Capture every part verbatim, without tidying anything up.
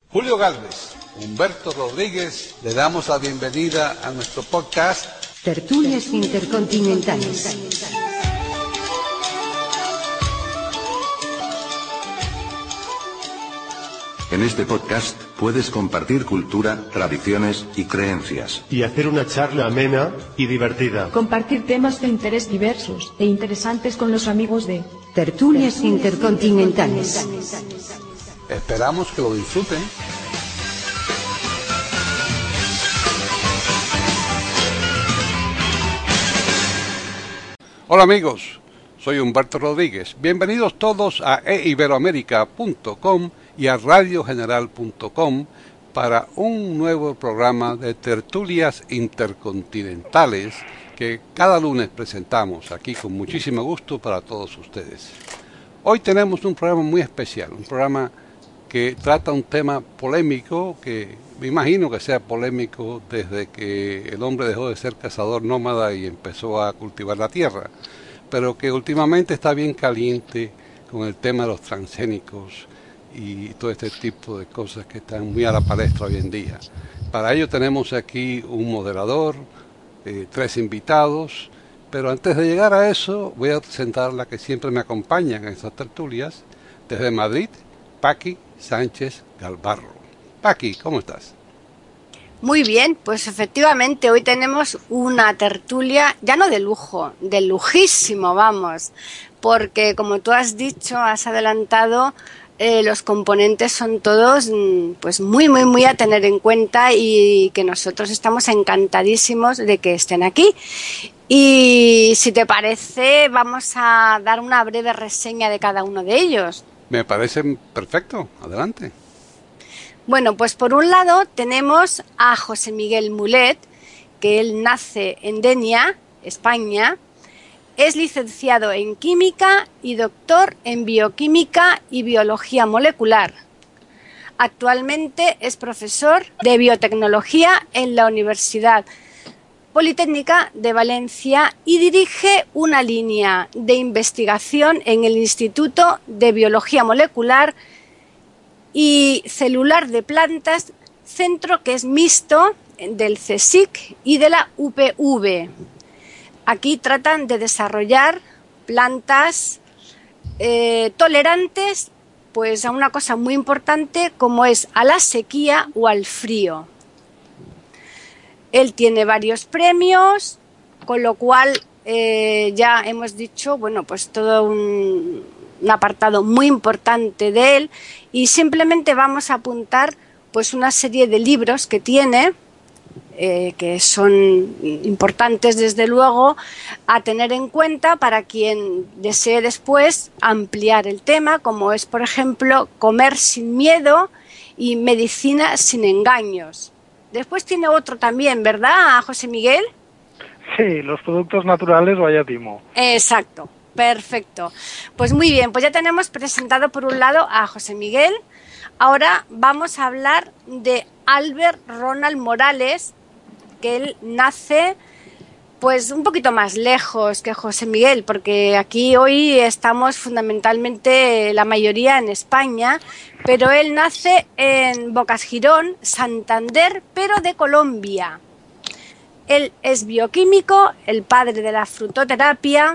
Julio Gálvez, Humberto Rodríguez, le damos la bienvenida a nuestro podcast Tertulias Intercontinentales. En este podcast puedes compartir cultura, tradiciones y creencias. Y hacer una charla amena y divertida. Compartir temas de interés diversos e interesantes con los amigos de Tertulias Intercontinentales. Esperamos que lo disfruten. Hola amigos, soy Humberto Rodríguez. Bienvenidos todos a e iberoamérica punto com y a radio general punto com para un nuevo programa de Tertulias Intercontinentales que cada lunes presentamos aquí con muchísimo gusto para todos ustedes. Hoy tenemos un programa muy especial, un programa que trata un tema polémico, que me imagino que sea polémico desde que el hombre dejó de ser cazador nómada y empezó a cultivar la tierra, pero que últimamente está bien caliente con el tema de los transgénicos y todo este tipo de cosas que están muy a la palestra hoy en día. Para ello tenemos aquí un moderador, eh, tres invitados, pero antes de llegar a eso voy a presentar a la que siempre me acompaña en estas tertulias, desde Madrid, Paqui Sánchez Galvarro. Paqui, ¿cómo estás? Muy bien, pues efectivamente hoy tenemos una tertulia, ya no de lujo, de lujísimo, vamos, porque como tú has dicho, has adelantado, eh, los componentes son todos pues muy, muy, muy a tener en cuenta y que nosotros estamos encantadísimos de que estén aquí. Y si te parece, vamos a dar una breve reseña de cada uno de ellos. Me parece perfecto, adelante. Bueno, pues por un lado tenemos a José Miguel Mulet, que él nace en Denia, España, es licenciado en Química y doctor en Bioquímica y Biología Molecular. Actualmente es profesor de Biotecnología en la Universidad Politécnica de Valencia y dirige una línea de investigación en el Instituto de Biología Molecular y Celular de Plantas, centro que es mixto del CSIC y de la U P V. Aquí tratan de desarrollar plantas eh, tolerantes pues, a una cosa muy importante como es a la sequía o al frío. Él tiene varios premios, con lo cual eh, ya hemos dicho, bueno, pues todo un, un apartado muy importante de él y simplemente vamos a apuntar pues una serie de libros que tiene, eh, que son importantes desde luego a tener en cuenta para quien desee después ampliar el tema, como es por ejemplo Comer sin miedo y Medicina sin engaños. Después tiene otro también, ¿verdad, José Miguel? Sí, los productos naturales, vaya timo. Exacto, perfecto. Pues muy bien, pues ya tenemos presentado por un lado a José Miguel. Ahora vamos a hablar de Albert Ronald Morales, que él nace pues un poquito más lejos que José Miguel, porque aquí hoy estamos fundamentalmente la mayoría en España, pero él nace en Bocas Girón, Santander, pero de Colombia. Él es bioquímico, el padre de la frutoterapia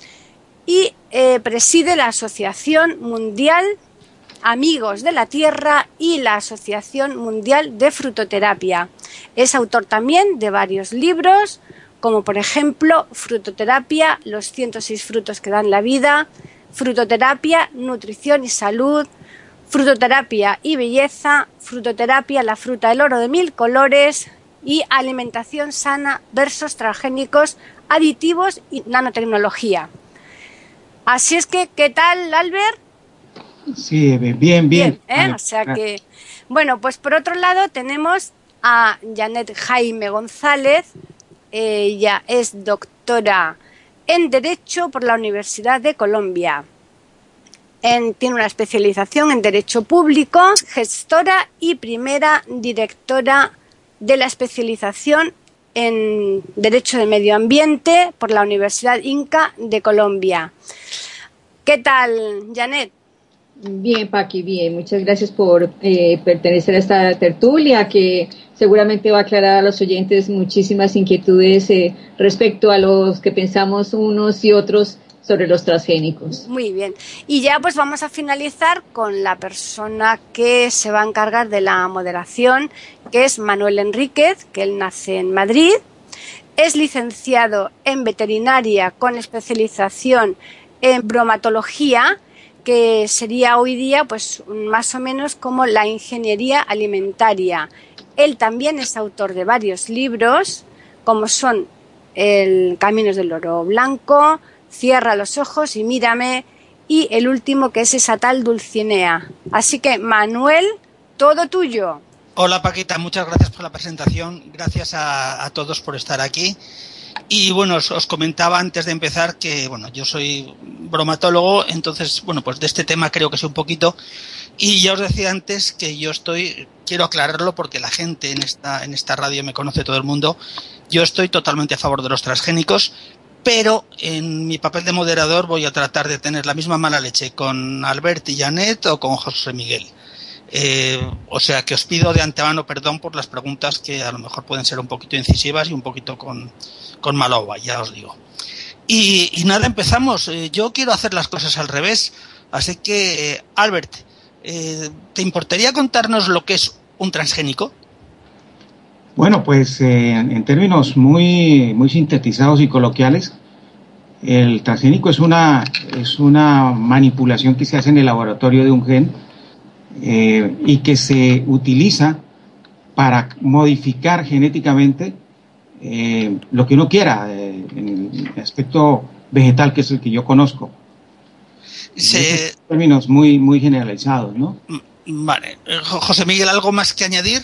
y eh, preside la Asociación Mundial Amigos de la Tierra y la Asociación Mundial de Frutoterapia. Es autor también de varios libros, como por ejemplo Frutoterapia, los ciento seis frutos que dan la vida, Frutoterapia, nutrición y salud, Frutoterapia y belleza, Frutoterapia, la fruta del oro de mil colores y alimentación sana versus transgénicos, aditivos y nanotecnología. Así es que, ¿qué tal, Albert? Sí, bien, bien. Bien, ¿eh? O sea que, bueno, pues por otro lado tenemos a Janet Jaime González. Ella es doctora en Derecho por la Universidad de Colombia. En, tiene una especialización en Derecho Público, gestora y primera directora de la especialización en Derecho de Medio Ambiente por la Universidad Inca de Colombia. ¿Qué tal, Janet? Bien, Paqui, bien. Muchas gracias por eh, pertenecer a esta tertulia que seguramente va a aclarar a los oyentes muchísimas inquietudes eh, respecto a los que pensamos unos y otros sobre los transgénicos. Muy bien. Y ya pues vamos a finalizar con la persona que se va a encargar de la moderación, que es Manuel Enríquez, que él nace en Madrid. Es licenciado en veterinaria con especialización en bromatología, que sería hoy día pues más o menos como la ingeniería alimentaria. Él también es autor de varios libros, como son El Caminos del Oro Blanco, Cierra los ojos y mírame, y el último, que es esa tal Dulcinea. Así que, Manuel, todo tuyo. Hola, Paquita, muchas gracias por la presentación, gracias a, a todos por estar aquí. Y bueno, os, os comentaba antes de empezar que, bueno, yo soy bromatólogo, entonces, bueno, pues de este tema creo que sé un poquito. Y ya os decía antes que yo estoy, quiero aclararlo porque la gente en esta, en esta radio me conoce todo el mundo, yo estoy totalmente a favor de los transgénicos, pero en mi papel de moderador voy a tratar de tener la misma mala leche con Albert y Janet o con José Miguel. Eh, o sea que os pido de antemano perdón por las preguntas que a lo mejor pueden ser un poquito incisivas y un poquito con, con mala uva, ya os digo. Y, y nada, empezamos. Eh, yo quiero hacer las cosas al revés, así que, eh, Albert, eh, ¿te importaría contarnos lo que es un transgénico? Bueno, pues eh, en términos muy, muy sintetizados y coloquiales, el transgénico es una, es una manipulación que se hace en el laboratorio de un gen eh, y que se utiliza para modificar genéticamente eh, lo que uno quiera, eh, en el aspecto vegetal, que es el que yo conozco. Se... En términos muy, muy generalizados, ¿no? Vale. José Miguel, ¿algo más que añadir?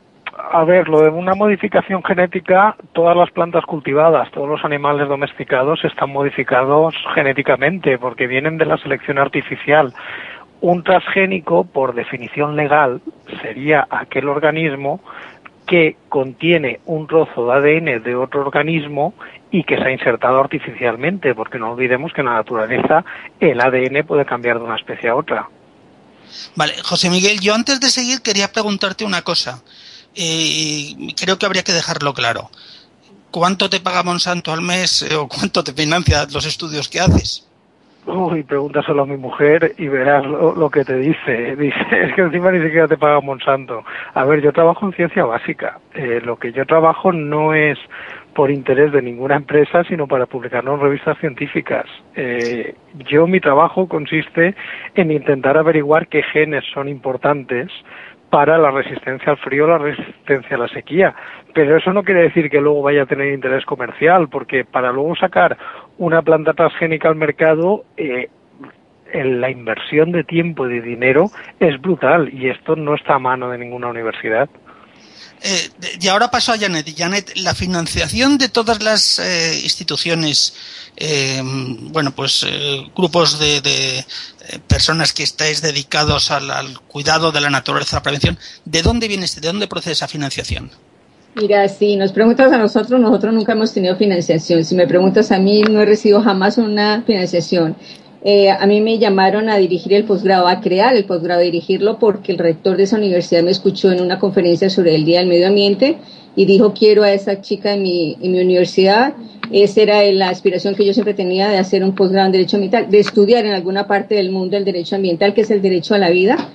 A ver, lo de una modificación genética, todas las plantas cultivadas, todos los animales domesticados están modificados genéticamente porque vienen de la selección artificial. Un transgénico, por definición legal, sería aquel organismo que contiene un trozo de A D N de otro organismo y que se ha insertado artificialmente, porque no olvidemos que en la naturaleza el A D N puede cambiar de una especie a otra. Vale, José Miguel, yo antes de seguir quería preguntarte una cosa. Eh, creo que habría que dejarlo claro. ¿Cuánto te paga Monsanto al mes eh, o cuánto te financia los estudios que haces? Uy, pregúntaselo a mi mujer y verás lo, lo que te dice. Dice, es que encima ni siquiera te paga Monsanto. A ver, yo trabajo en ciencia básica. Eh, lo que yo trabajo no es por interés de ninguna empresa, sino para publicarlo en revistas científicas. Eh, yo, mi trabajo consiste en intentar averiguar qué genes son importantes para la resistencia al frío, la resistencia a la sequía. Pero eso no quiere decir que luego vaya a tener interés comercial, porque para luego sacar una planta transgénica al mercado, eh, en la inversión de tiempo y de dinero es brutal, y esto no está a mano de ninguna universidad. Eh, y ahora paso a Janet. Janet, la financiación de todas las eh, instituciones, eh, bueno, pues eh, grupos de, de eh, personas que estáis dedicados al, al cuidado de la naturaleza, la prevención, ¿de dónde viene este, de dónde procede esa financiación? Mira, si nos preguntas a nosotros, nosotros nunca hemos tenido financiación. Si me preguntas a mí, no he recibido jamás una financiación. Eh, a mí me llamaron a dirigir el posgrado, a crear el posgrado, a dirigirlo porque el rector de esa universidad me escuchó en una conferencia sobre el Día del Medio Ambiente y dijo, quiero a esa chica en mi, en mi universidad. Esa era la aspiración que yo siempre tenía de hacer un posgrado en Derecho Ambiental, de estudiar en alguna parte del mundo el derecho ambiental, que es el derecho a la vida.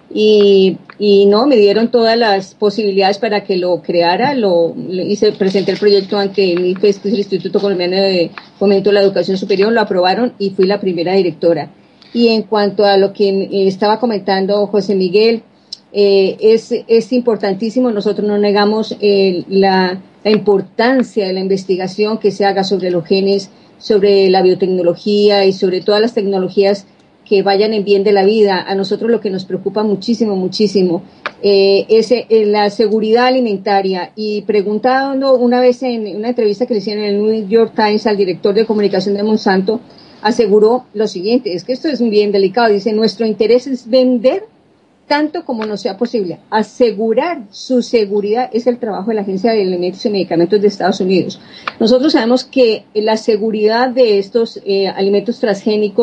Y, y no, me dieron todas las posibilidades para que lo creara, lo, lo hice, presenté el proyecto ante el I F E S, que es el Instituto Colombiano de Fomento de la Educación Superior, lo aprobaron y fui la primera directora. Y en cuanto a lo que estaba comentando José Miguel, eh, es, es importantísimo, nosotros no negamos eh, la, la importancia de la investigación que se haga sobre los genes, sobre la biotecnología y sobre todas las tecnologías que vayan en bien de la vida. A nosotros lo que nos preocupa muchísimo, muchísimo, eh, es eh, la seguridad alimentaria. Y preguntando una vez en una entrevista que le hicieron en el New York Times al director de comunicación de Monsanto, aseguró lo siguiente, es que esto es bien delicado, dice, nuestro interés es vender tanto como nos sea posible. Asegurar su seguridad es el trabajo de la Agencia de Alimentos y Medicamentos de Estados Unidos. Nosotros sabemos que la seguridad de estos eh, alimentos transgénicos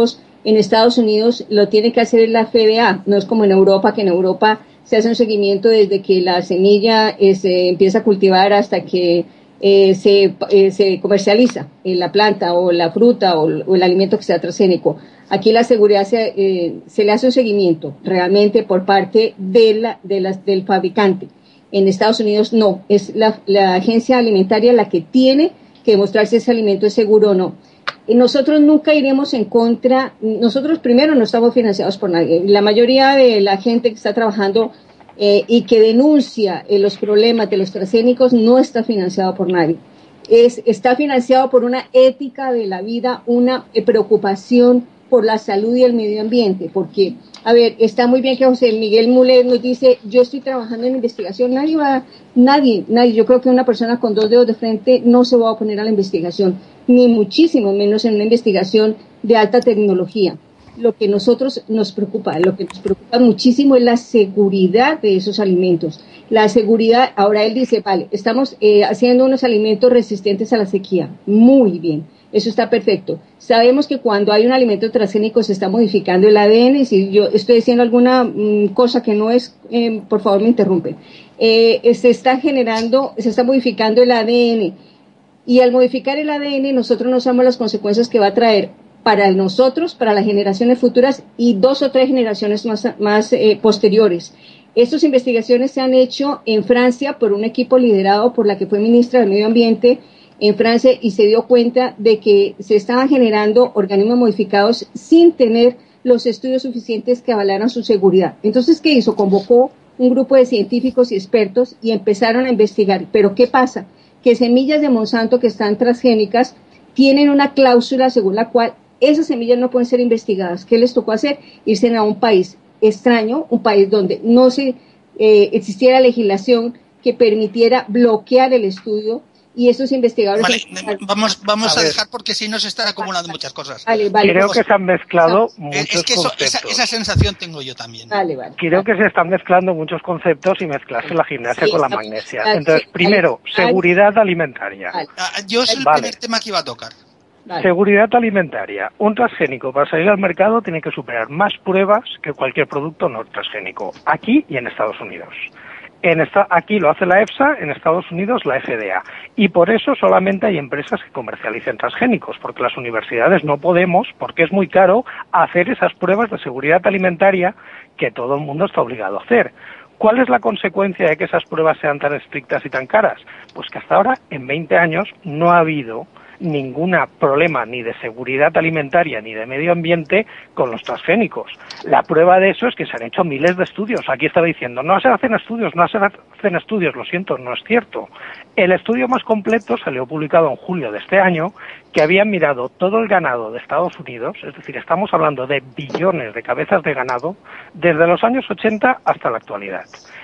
En Estados Unidos lo tiene que hacer la F D A, no es como en Europa, que en Europa se hace un seguimiento desde que la semilla eh, se empieza a cultivar hasta que eh, se, eh, se comercializa en la planta o la fruta o, o el alimento que sea transgénico. Aquí la seguridad se, eh, se le hace un seguimiento realmente por parte de la, de las, del fabricante. En Estados Unidos no, es la, la agencia alimentaria la que tiene que demostrar si ese alimento es seguro o no. Y nosotros nunca iremos en contra, nosotros primero no estamos financiados por nadie. La mayoría de la gente que está trabajando eh, y que denuncia eh, los problemas de los transgénicos no está financiado por nadie. Es, está financiado por una ética de la vida, una eh, preocupación por la salud y el medio ambiente, porque, a ver, está muy bien que José Miguel Mulet nos dice, yo estoy trabajando en investigación, nadie va, nadie, nadie, yo creo que una persona con dos dedos de frente no se va a oponer a la investigación, ni muchísimo menos en una investigación de alta tecnología. Lo que nosotros nos preocupa, lo que nos preocupa muchísimo es la seguridad de esos alimentos. La seguridad, ahora él dice, vale, estamos eh, haciendo unos alimentos resistentes a la sequía, muy bien. Eso está perfecto. Sabemos que cuando hay un alimento transgénico se está modificando el A D N. Si yo estoy diciendo alguna mm, cosa que no es, eh, por favor me interrumpen. Eh, se está generando, se está modificando el A D N. Y al modificar el A D N nosotros no sabemos las consecuencias que va a traer para nosotros, para las generaciones futuras y dos o tres generaciones más, más eh, posteriores. Estas investigaciones se han hecho en Francia por un equipo liderado por la que fue ministra del Medio Ambiente en Francia y se dio cuenta de que se estaban generando organismos modificados sin tener los estudios suficientes que avalaran su seguridad. Entonces, ¿qué hizo? Convocó un grupo de científicos y expertos y empezaron a investigar. Pero, ¿qué pasa? Que semillas de Monsanto que están transgénicas tienen una cláusula según la cual esas semillas no pueden ser investigadas. ¿Qué les tocó hacer? Irse a un país extraño, un país donde no se eh, existiera legislación que permitiera bloquear el estudio. Y esos investigadores... Vale, vamos, vamos a, a dejar porque si no se están acumulando muchas cosas. Vale, vale. Creo que se han mezclado no, muchos es que eso, conceptos. Esa, esa sensación tengo yo también. Vale, vale. Creo que se están mezclando muchos conceptos y mezclarse la gimnasia sí, con la magnesia. Vale, Entonces, sí, primero, vale, seguridad alimentaria. Vale. Yo es el vale. primer tema que iba a tocar. Vale. Seguridad alimentaria. Un transgénico para salir al mercado tiene que superar más pruebas que cualquier producto no transgénico, aquí y en Estados Unidos. En esta, aquí lo hace la EFSA, en Estados Unidos la F D A. Y por eso solamente hay empresas que comercialicen transgénicos, porque las universidades no podemos, porque es muy caro, hacer esas pruebas de seguridad alimentaria que todo el mundo está obligado a hacer. ¿Cuál es la consecuencia de que esas pruebas sean tan estrictas y tan caras? Pues que hasta ahora, en veinte años, no ha habido ningún problema ni de seguridad alimentaria ni de medio ambiente con los transgénicos. La prueba de eso es que se han hecho miles de estudios. Aquí estaba diciendo, no se hacen estudios, no se hacen estudios, lo siento, no es cierto. El estudio más completo salió publicado en julio de este año, que habían mirado todo el ganado de Estados Unidos, es decir, estamos hablando de billones de cabezas de ganado, desde los años ochenta hasta la actualidad.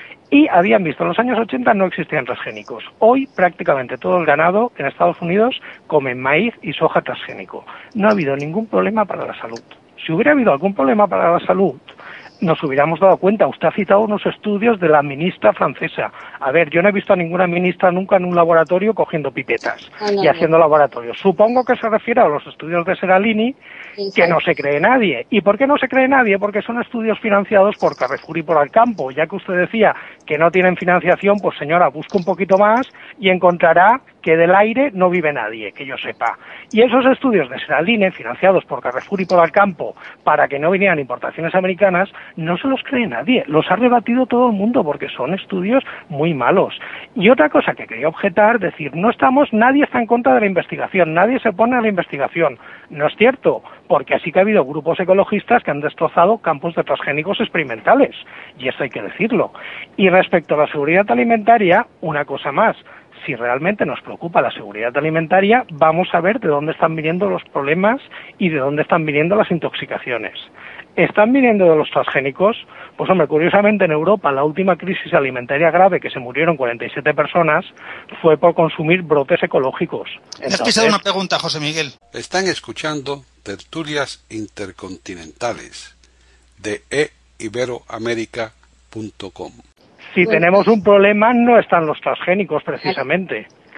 Y habían visto, en los años ochenta no existían transgénicos. Hoy prácticamente todo el ganado en Estados Unidos come maíz y soja transgénico. No ha habido ningún problema para la salud. Si hubiera habido algún problema para la salud, nos hubiéramos dado cuenta. Usted ha citado unos estudios de la ministra francesa. A ver, yo no he visto a ninguna ministra nunca en un laboratorio cogiendo pipetas ah, no, y haciendo no. laboratorios. Supongo que se refiere a los estudios de Seralini, que no se cree nadie. ¿Y por qué no se cree nadie? Porque son estudios financiados por Carrefour y por Alcampo. Ya que usted decía que no tienen financiación, pues señora, busca un poquito más y encontrará que del aire no vive nadie, que yo sepa. Y esos estudios de Seralini, financiados por Carrefour y por Alcampo, para que no vinieran importaciones americanas, no se los cree nadie. Los ha rebatido todo el mundo porque son estudios muy malos. Y otra cosa que quería objetar, decir, no estamos, nadie está en contra de la investigación, nadie se opone a la investigación. No es cierto, porque así que ha habido grupos ecologistas que han destrozado campos de transgénicos experimentales, y eso hay que decirlo. Y respecto a la seguridad alimentaria, una cosa más. Si realmente nos preocupa la seguridad alimentaria, vamos a ver de dónde están viniendo los problemas y de dónde están viniendo las intoxicaciones. ¿Están viniendo de los transgénicos? Pues hombre, curiosamente en Europa la última crisis alimentaria grave, que se murieron cuarenta y siete personas, fue por consumir brotes ecológicos. Me has pisado una pregunta, José Miguel. Están escuchando Tertulias Intercontinentales de e iberoamerica punto com. Si tenemos un problema, no están los transgénicos, precisamente.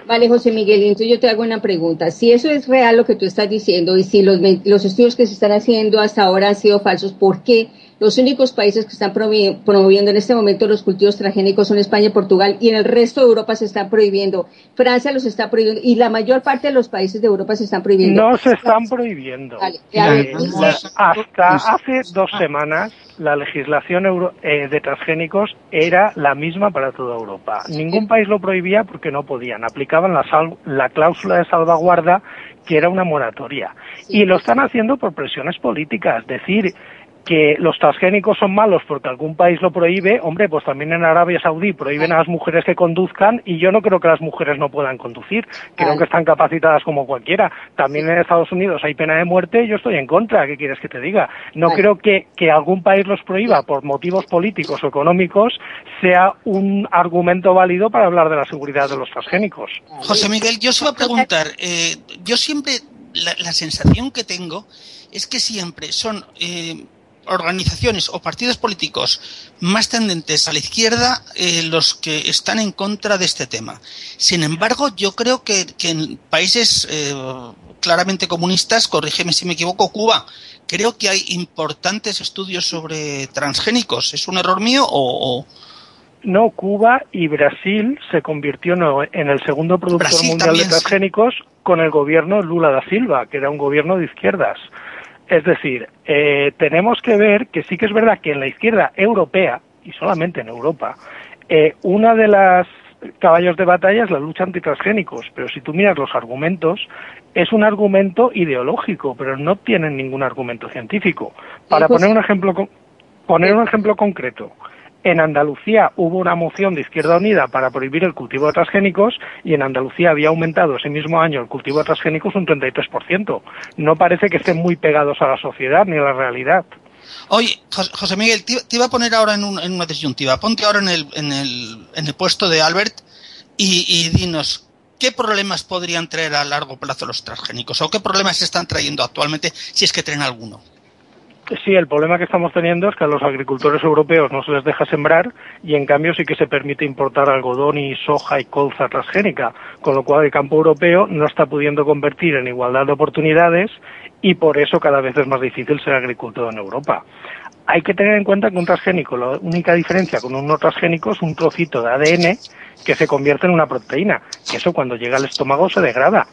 Vale, José Miguel, entonces yo te hago una pregunta. Si eso es real lo que tú estás diciendo y si los, los estudios que se están haciendo hasta ahora han sido falsos, ¿por qué los únicos países que están promoviendo en este momento los cultivos transgénicos son España y Portugal y en el resto de Europa se están prohibiendo? Francia los está prohibiendo y la mayor parte de los países de Europa se están prohibiendo. No se están prohibiendo. Vale. Eh, hasta hace dos semanas la legislación euro, eh, de transgénicos era la misma para toda Europa. Ningún país lo prohibía porque no podían. Aplicaban la, sal, la cláusula de salvaguarda, que era una moratoria. Sí. Y lo están haciendo por presiones políticas. Es decir, que los transgénicos son malos porque algún país lo prohíbe, hombre, pues también en Arabia Saudí prohíben a las mujeres que conduzcan y yo no creo que las mujeres no puedan conducir, creo Ay. que están capacitadas como cualquiera. También en Estados Unidos hay pena de muerte y yo estoy en contra, ¿qué quieres que te diga? No Ay. creo que, que algún país los prohíba por motivos políticos o económicos sea un argumento válido para hablar de la seguridad de los transgénicos. José Miguel, yo os iba a preguntar, eh, yo siempre, la, la sensación que tengo es que siempre son... Eh, organizaciones o partidos políticos más tendentes a la izquierda eh, los que están en contra de este tema. Sin embargo, yo creo que, que en países eh, claramente comunistas, corrígeme si me equivoco, Cuba, creo que hay importantes estudios sobre transgénicos. ¿Es un error mío o...? o... No, Cuba y Brasil se convirtió en el segundo productor Brasil mundial de transgénicos sí. con el gobierno Lula da Silva, que era un gobierno de izquierdas. Es decir, eh, tenemos que ver que sí que es verdad que en la izquierda europea, y solamente en Europa, eh, una de las caballos de batalla es la lucha antitransgénicos, pero si tú miras los argumentos, es un argumento ideológico, pero no tienen ningún argumento científico. Para poner un ejemplo, poner un ejemplo concreto, en Andalucía hubo una moción de Izquierda Unida para prohibir el cultivo de transgénicos y en Andalucía había aumentado ese mismo año el cultivo de transgénicos un treinta y tres por ciento. No parece que estén muy pegados a la sociedad ni a la realidad. Oye, José Miguel, te iba a poner ahora en, un, en una disyuntiva. Ponte ahora en el, en el, en el puesto de Albert y, y dinos, ¿qué problemas podrían traer a largo plazo los transgénicos? ¿O qué problemas se están trayendo actualmente, si es que traen alguno? Sí, el problema que estamos teniendo es que a los agricultores europeos no se les deja sembrar y en cambio sí que se permite importar algodón y soja y colza transgénica, con lo cual el campo europeo no está pudiendo convertir en igualdad de oportunidades y por eso cada vez es más difícil ser agricultor en Europa. Hay que tener en cuenta que un transgénico, la única diferencia con un no transgénico es un trocito de A D N que se convierte en una proteína, que eso cuando llega al estómago se degrada.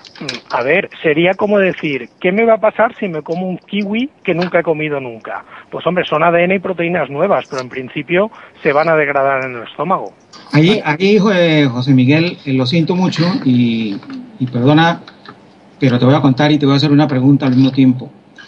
A ver, sería como decir, ¿qué me va a pasar si me como un kiwi que nunca he comido nunca? Pues hombre, son A D N y proteínas nuevas, pero en principio se van a degradar en el estómago. Ahí, ahí José Miguel, eh, lo siento mucho y, y perdona, pero te voy a contar y te voy a hacer una pregunta al mismo tiempo.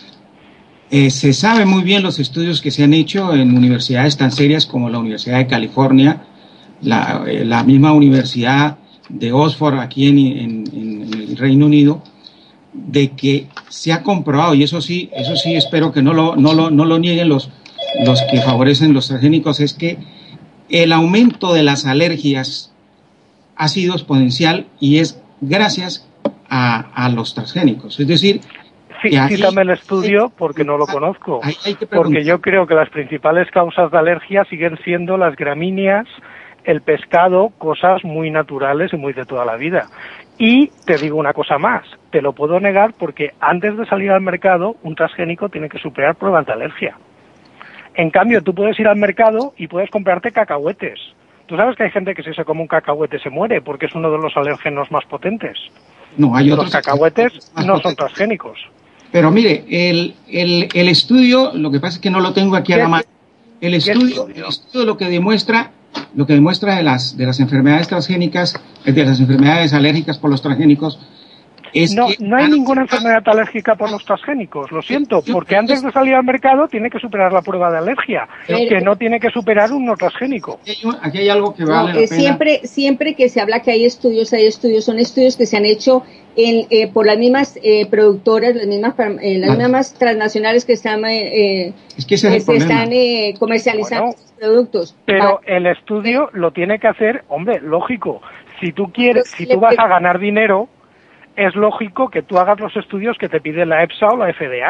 Eh, se sabe muy bien los estudios que se han hecho en universidades tan serias como la Universidad de California, la, eh, la misma Universidad de Oxford aquí en, en, en el Reino Unido, de que se ha comprobado, y eso sí, eso sí espero que no lo, no lo, no lo nieguen los, los que favorecen los transgénicos, es que el aumento de las alergias ha sido exponencial y es gracias a, a los transgénicos. Es decir, sí, cítame el estudio porque no lo conozco, hay, hay porque yo creo que las principales causas de alergia siguen siendo las gramíneas, el pescado, cosas muy naturales y muy de toda la vida. Y te digo una cosa más, te lo puedo negar porque antes de salir al mercado, un transgénico tiene que superar pruebas de alergia. En cambio, tú puedes ir al mercado y puedes comprarte cacahuetes. Tú sabes que hay gente que si se come un cacahuete se muere porque es uno de los alérgenos más potentes. No, hay otros. Los cacahuetes no son transgénicos. Pero mire, el, el, el estudio, lo que pasa es que no lo tengo aquí a la mano. El estudio, el estudio lo que demuestra... Lo que demuestra de las, de las enfermedades transgénicas, de las enfermedades alérgicas por los transgénicos, es no, que... No hay ninguna enfermedad alérgica por los transgénicos, lo siento, porque antes de salir al mercado tiene que superar la prueba de alergia, pero, que no tiene que superar un no transgénico. Aquí hay algo que vale no, la pena. Siempre, siempre que se habla que hay estudios, hay estudios, son estudios que se han hecho en, eh, por las mismas eh, productoras, las mismas eh, las ah. mismas transnacionales que están, eh, es que ese es se están eh, comercializando bueno, sus productos. Pero ah. el estudio lo tiene que hacer, hombre, lógico. Si tú quieres, si tú vas a ganar dinero, es lógico que tú hagas los estudios que te pide la EFSA o la F D A.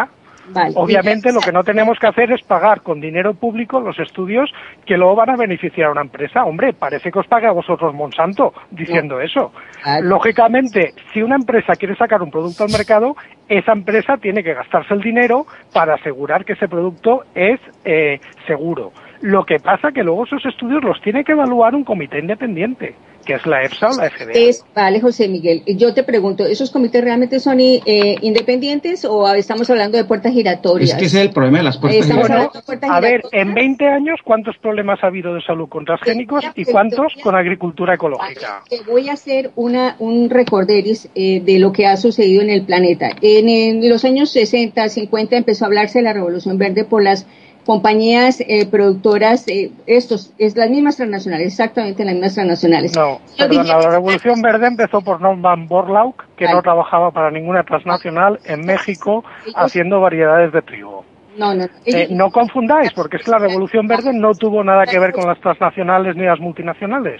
Vale. Obviamente lo que no tenemos que hacer es pagar con dinero público los estudios que luego van a beneficiar a una empresa. Hombre, parece que os pague a vosotros Monsanto diciendo no. eso. Claro. Lógicamente, si una empresa quiere sacar un producto al mercado, esa empresa tiene que gastarse el dinero para asegurar que ese producto es eh, seguro. Lo que pasa que luego esos estudios los tiene que evaluar un comité independiente, que es la EFSA o la F D A. Es, vale, José Miguel, yo te pregunto, ¿esos comités realmente son eh, independientes o estamos hablando de puertas giratorias? Es que ese es el problema de las puertas giratorias. Bueno, puertas a ver, en veinte años, ¿cuántos problemas ha habido de salud con transgénicos y cuántos con agricultura ecológica? Te voy a hacer una, un recorderis eh, de lo que ha sucedido en el planeta. En, en los años sesenta, cincuenta empezó a hablarse de la Revolución Verde por las compañías eh, productoras, eh, estos, es las mismas transnacionales, exactamente las mismas transnacionales. No, perdón, la Revolución Verde empezó por Norman Borlaug, que vale. no trabajaba para ninguna transnacional en México haciendo variedades de trigo. No, no. Eh, no confundáis, porque es que la Revolución Verde no tuvo nada que ver con las transnacionales ni las multinacionales.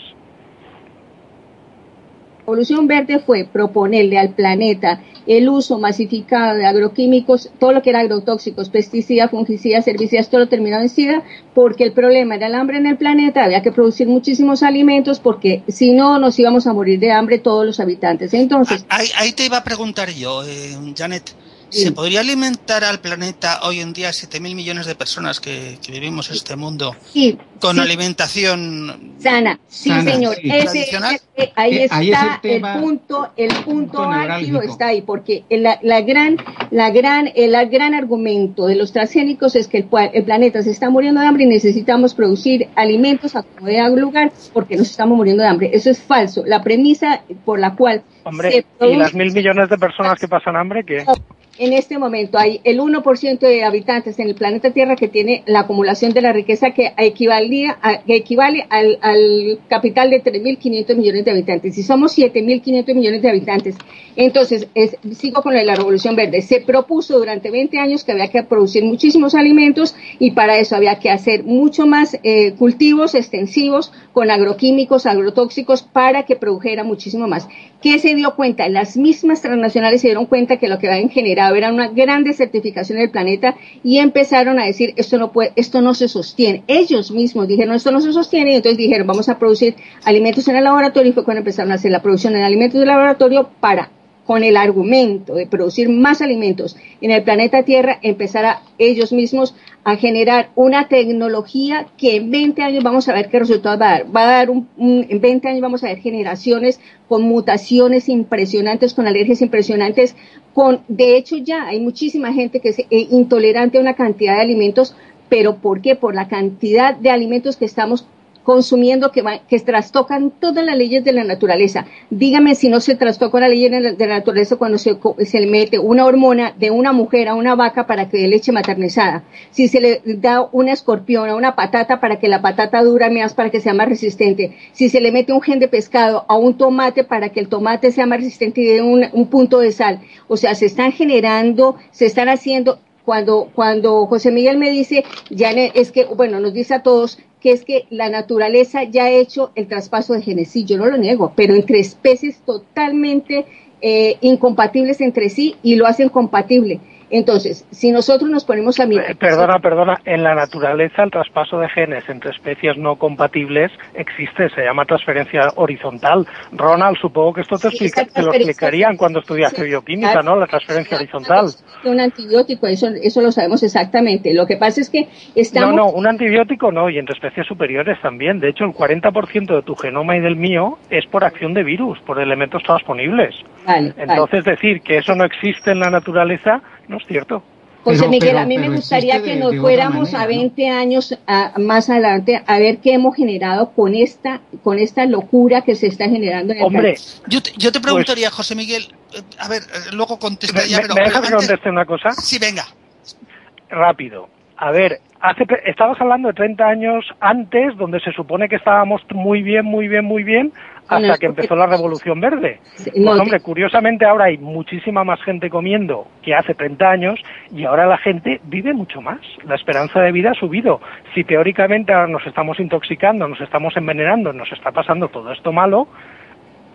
La Revolución Verde fue proponerle al planeta el uso masificado de agroquímicos, todo lo que era agrotóxicos, pesticidas, fungicidas, herbicidas, todo lo terminado en SIDA, porque el problema era el hambre en el planeta, había que producir muchísimos alimentos, porque si no nos íbamos a morir de hambre todos los habitantes. Entonces, ahí, ahí te iba a preguntar yo, eh, Janet, ¿se podría alimentar al planeta hoy en día siete mil millones de personas que, que vivimos en este mundo sí, con sí. alimentación sana? Sí, sana, señor. sí. Ese, ese, ahí está ahí es el, el punto, el punto álgido está ahí, porque la, la gran, la gran, el gran argumento de los transgénicos es que el, el planeta se está muriendo de hambre y necesitamos producir alimentos a como dé lugar porque nos estamos muriendo de hambre. Eso es falso. La premisa por la cual Hombre, se produce, ¿y las mil millones de personas que pasan hambre qué? En este momento hay el uno por ciento de habitantes en el planeta Tierra que tiene la acumulación de la riqueza que equivalía a, que equivale al, al capital de tres mil quinientos millones de habitantes. Y somos siete mil quinientos millones de habitantes. Entonces, es, sigo con la Revolución Verde. Se propuso durante veinte años que había que producir muchísimos alimentos y para eso había que hacer mucho más eh, cultivos extensivos con agroquímicos, agrotóxicos para que produjera muchísimo más. ¿Qué se dio cuenta? Las mismas transnacionales se dieron cuenta que lo que habían generado era una gran desertificación del planeta y empezaron a decir esto no puede, esto no se sostiene. Ellos mismos dijeron esto no se sostiene y entonces dijeron vamos a producir alimentos en el laboratorio y fue cuando empezaron a hacer la producción de alimentos del laboratorio para, con el argumento de producir más alimentos en el planeta Tierra, empezar a ellos mismos a generar una tecnología que en veinte años vamos a ver qué resultados va a dar. Va a dar un, un, en veinte años vamos a ver generaciones con mutaciones impresionantes, con alergias impresionantes, con, de hecho ya hay muchísima gente que es eh, intolerante a una cantidad de alimentos, pero ¿por qué? Por la cantidad de alimentos que estamos consumiendo que, va, que trastocan todas las leyes de la naturaleza. Dígame si no se trastoca la ley de la, de la naturaleza cuando se, se le mete una hormona de una mujer a una vaca para que dé leche maternizada. Si se le da una escorpión a una patata para que la patata dure más, para que sea más resistente. Si se le mete un gen de pescado a un tomate para que el tomate sea más resistente y dé un, un punto de sal. O sea, se están generando, se están haciendo... Cuando, cuando José Miguel me dice, ya es que, bueno, nos dice a todos que es que la naturaleza ya ha hecho el traspaso de genes. Sí, yo no lo niego, pero entre especies totalmente eh, incompatibles entre sí y lo hacen compatible. Entonces, si nosotros nos ponemos a mirar... Eh, perdona, perdona, en la naturaleza el traspaso de genes entre especies no compatibles existe, se llama transferencia horizontal. Ronald, supongo que esto te, sí, explica, te lo explicarían cuando estudiaste sí, bioquímica, claro, ¿no? La transferencia horizontal. Un antibiótico, eso, eso lo sabemos exactamente. Lo que pasa es que estamos... No, no, un antibiótico no, y entre especies superiores también. De hecho, el cuarenta por ciento de tu genoma y del mío es por acción de virus, por elementos transponibles. Vale, Entonces, vale. decir que eso no existe en la naturaleza no es cierto. José pero, Miguel, pero, a mí me gustaría que de, nos de fuéramos manera, a veinte ¿no? años a, más adelante a ver qué hemos generado con esta con esta locura que se está generando en el Hombre, país. Yo te, yo te preguntaría, pues, José Miguel, a ver, luego contestaría, ¿Me, pero... ¿me dejas pero que antes... conteste una cosa? Sí, venga. Rápido. A ver, hace estabas hablando de treinta años antes, donde se supone que estábamos muy bien, muy bien, muy bien, hasta no, que empezó la Revolución Verde. Pues no, hombre, curiosamente ahora hay muchísima más gente comiendo que hace treinta años y ahora la gente vive mucho más. La esperanza de vida ha subido. Si teóricamente ahora nos estamos intoxicando, nos estamos envenenando, nos está pasando todo esto malo,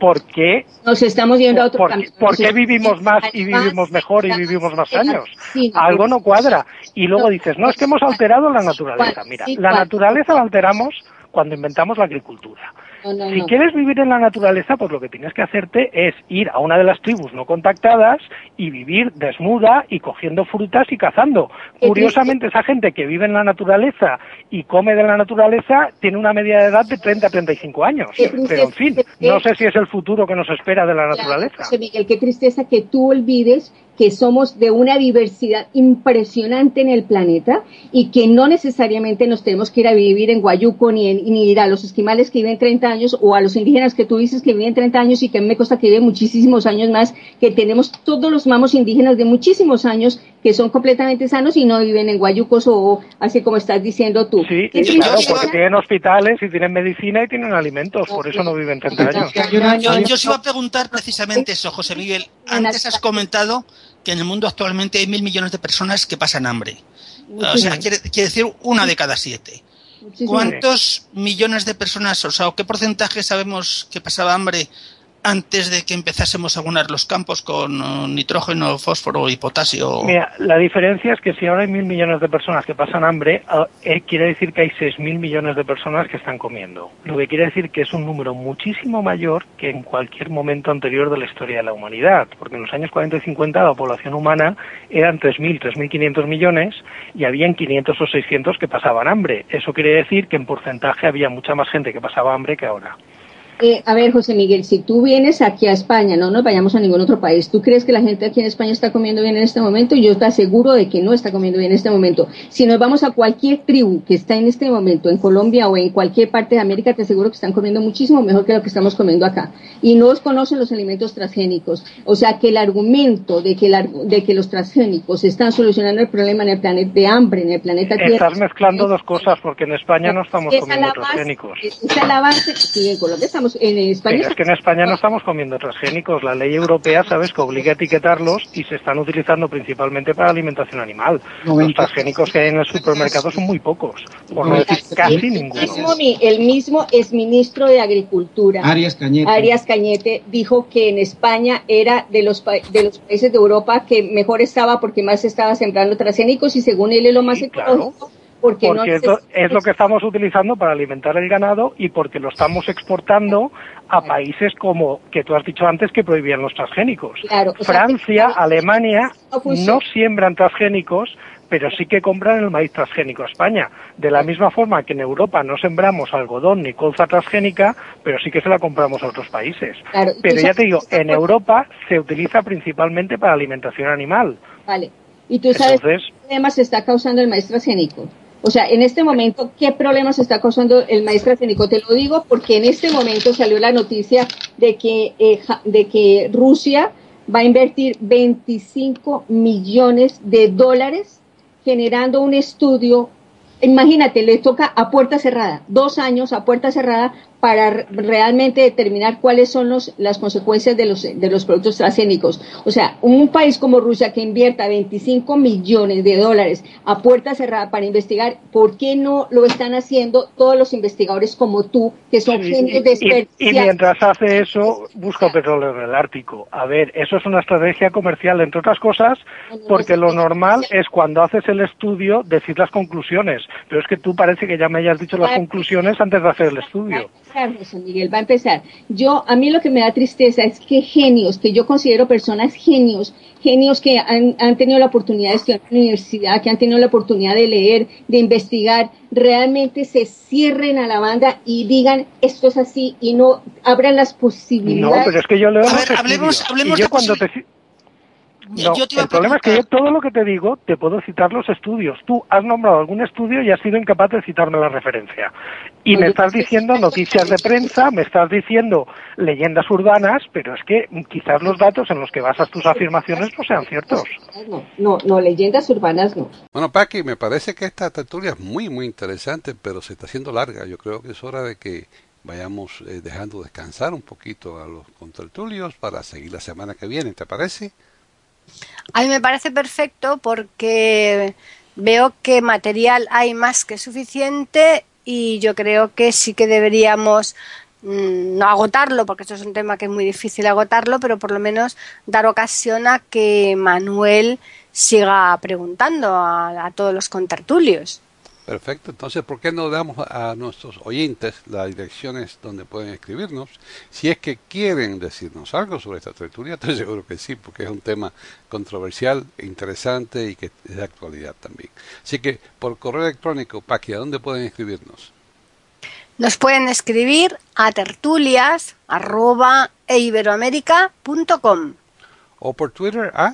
¿por qué nos estamos yendo a otro ¿por, camino? ¿por qué vivimos más y vivimos mejor y vivimos más años? Algo no cuadra. Y luego dices, no, es que hemos alterado la naturaleza. Mira, la naturaleza la alteramos cuando inventamos la agricultura. No, no, si no. quieres vivir en la naturaleza, pues lo que tienes que hacerte es ir a una de las tribus no contactadas y vivir desnuda y cogiendo frutas y cazando. Curiosamente, esa gente que vive en la naturaleza y come de la naturaleza tiene una media de edad de treinta a treinta y cinco años. Pero, en fin, no sé si es el futuro que nos espera de la naturaleza. José Miguel, qué tristeza que tú olvides que somos de una diversidad impresionante en el planeta y que no necesariamente nos tenemos que ir a vivir en Guayuco ni, en, ni ir a los esquimales que viven treinta años o a los indígenas que tú dices que viven treinta años y que me consta que viven muchísimos años más, que tenemos todos los mamos indígenas de muchísimos años que son completamente sanos y no viven en Guayucos o así como estás diciendo tú. Sí, y claro, porque tienen hospitales y tienen medicina y tienen alimentos, por eso no viven treinta años. Yo, yo os iba a preguntar precisamente eso, José Miguel. Antes has comentado que en el mundo actualmente hay mil millones de personas que pasan hambre. O sea, quiere, quiere decir una de cada siete. ¿Cuántos millones de personas, o sea, o qué porcentaje sabemos que pasaba hambre antes de que empezásemos a abonar los campos con uh, nitrógeno, fósforo y potasio? Mira, la diferencia es que si ahora hay mil millones de personas que pasan hambre, eh, quiere decir que hay seis mil millones de personas que están comiendo. Lo que quiere decir que es un número muchísimo mayor que en cualquier momento anterior de la historia de la humanidad, porque en los años cuarenta y cincuenta la población humana eran tres mil, tres mil quinientos millones y habían quinientos o seiscientos que pasaban hambre. Eso quiere decir que en porcentaje había mucha más gente que pasaba hambre que ahora. Eh, a ver, José Miguel, si tú vienes aquí a España, no nos vayamos a ningún otro país, ¿tú crees que la gente aquí en España está comiendo bien en este momento? Yo te aseguro de que no está comiendo bien en este momento. Si nos vamos a cualquier tribu que está en este momento, en Colombia o en cualquier parte de América, te aseguro que están comiendo muchísimo mejor que lo que estamos comiendo acá. Y no conocen los alimentos transgénicos. O sea, que el argumento de que, la, de que los transgénicos están solucionando el problema en el planeta de hambre, en el planeta Tierra... Estás mezclando dos cosas, porque en España no estamos comiendo transgénicos. Esa es la base, sí, en Colombia estamos... En España Pero es que en España no estamos comiendo transgénicos. La ley europea, sabes, que obliga a etiquetarlos y se están utilizando principalmente para alimentación animal. Los transgénicos que hay en el supermercado son muy pocos, por no decir casi ninguno. El mismo exministro de Agricultura, Arias Cañete. Arias Cañete, dijo que en España era de los, de los países de Europa que mejor estaba porque más estaba sembrando transgénicos y según él es lo más sí, ecológico. Claro. Porque, porque no es, lo, es lo que estamos utilizando para alimentar el ganado y porque lo estamos exportando a países como, que tú has dicho antes, que prohibían los transgénicos. Claro, Francia, sea, Alemania no siembran transgénicos, pero sí que compran el maíz transgénico a España. De la misma forma que en Europa no sembramos algodón ni colza transgénica, pero sí que se la compramos a otros países. Claro, pero ya te digo, en Europa se utiliza principalmente para alimentación animal. Vale. ¿Y tú sabes Entonces, qué problemas está causando el maíz transgénico? O sea, en este momento, ¿qué problemas está causando el maíz transgénico? Te lo digo porque en este momento salió la noticia de que, eh, de que Rusia va a invertir veinticinco millones de dólares generando un estudio. Imagínate, le toca a puerta cerrada, dos años a puerta cerrada para realmente determinar cuáles son los, las consecuencias de los, de los productos transgénicos. O sea, un país como Rusia que invierta veinticinco millones de dólares a puerta cerrada para investigar, ¿por qué no lo están haciendo todos los investigadores como tú, que son sí, gente y, desperdiciada? Y, y mientras hace eso, busca petróleo en el Ártico. A ver, eso es una estrategia comercial, entre otras cosas, porque lo normal es cuando haces el estudio decir las conclusiones. Pero es que tú parece que ya me hayas dicho las conclusiones antes de hacer el estudio. José Miguel, va a empezar. Yo, a mí lo que me da tristeza es que genios, que yo considero personas genios, genios que han, han tenido la oportunidad de estudiar en la universidad, que han tenido la oportunidad de leer, de investigar, realmente se cierren a la banda y digan esto es así y no abran las posibilidades. No, pero es que yo leo a ver, hablemos, hablemos y yo de cuando te... No, yo te iba el problema es que yo todo lo que te digo te puedo citar los estudios. Tú has nombrado algún estudio y has sido incapaz de citarme la referencia. Y me estás diciendo noticias de prensa, me estás diciendo leyendas urbanas, pero es que quizás los datos en los que basas tus afirmaciones no sean ciertos. No, no, no, leyendas urbanas no. Bueno, Paqui, me parece que esta tertulia es muy, muy interesante, pero se está haciendo larga. Yo creo que es hora de que vayamos eh, dejando descansar un poquito a los contertulios para seguir la semana que viene, ¿te parece? A mí me parece perfecto porque veo que material hay más que suficiente y yo creo que sí que deberíamos mmm, no agotarlo, porque eso es un tema que es muy difícil agotarlo, pero por lo menos dar ocasión a que Manuel siga preguntando a, a todos los contertulios. Perfecto, entonces ¿por qué no damos a nuestros oyentes las direcciones donde pueden escribirnos? Si es que quieren decirnos algo sobre esta tertulia, estoy seguro que sí, porque es un tema controversial, interesante y que es de actualidad también. Así que por correo electrónico, Paqui, ¿a dónde pueden escribirnos? Nos pueden escribir a tertulias arroba eiberoamerica punto com o por Twitter a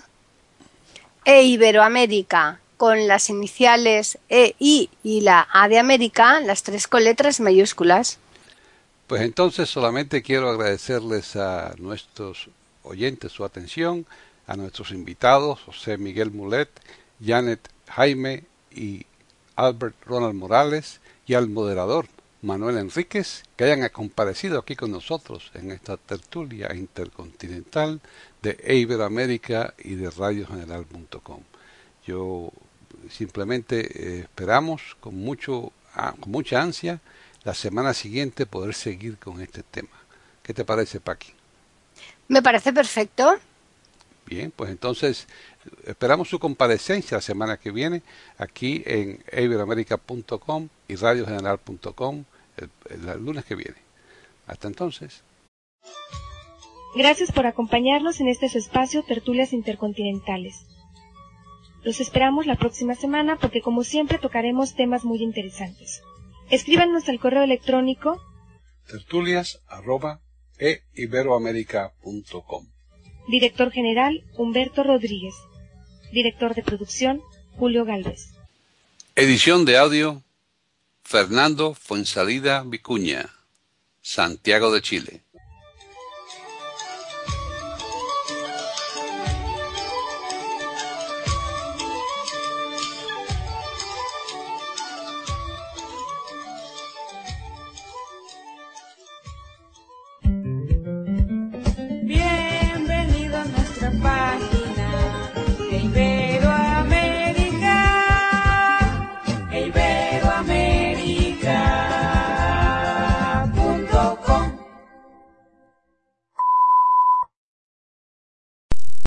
eiberoamerica con las iniciales E I y la A de América, las tres con letras mayúsculas. Pues entonces solamente quiero agradecerles a nuestros oyentes su atención, a nuestros invitados, José Miguel Mulet, Janet Jaime y Albert Ronald Morales, y al moderador Manuel Enríquez, que hayan comparecido aquí con nosotros en esta tertulia intercontinental de Iberoamérica y de radio general punto com. Yo simplemente eh, esperamos con mucho ah, con mucha ansia la semana siguiente poder seguir con este tema. ¿Qué te parece, Paqui? Me parece perfecto. Bien, pues entonces esperamos su comparecencia la semana que viene aquí en iberoamerica punto com y radio general punto com el, el, el lunes que viene. Hasta entonces. Gracias por acompañarnos en este su espacio Tertulias Intercontinentales. Los esperamos la próxima semana porque como siempre tocaremos temas muy interesantes. Escríbanos al correo electrónico tertulias arroba eiberoamerica punto com. Director General Humberto Rodríguez. Director de Producción Julio Gálvez. Edición de audio Fernando Fuensalida Vicuña, Santiago de Chile.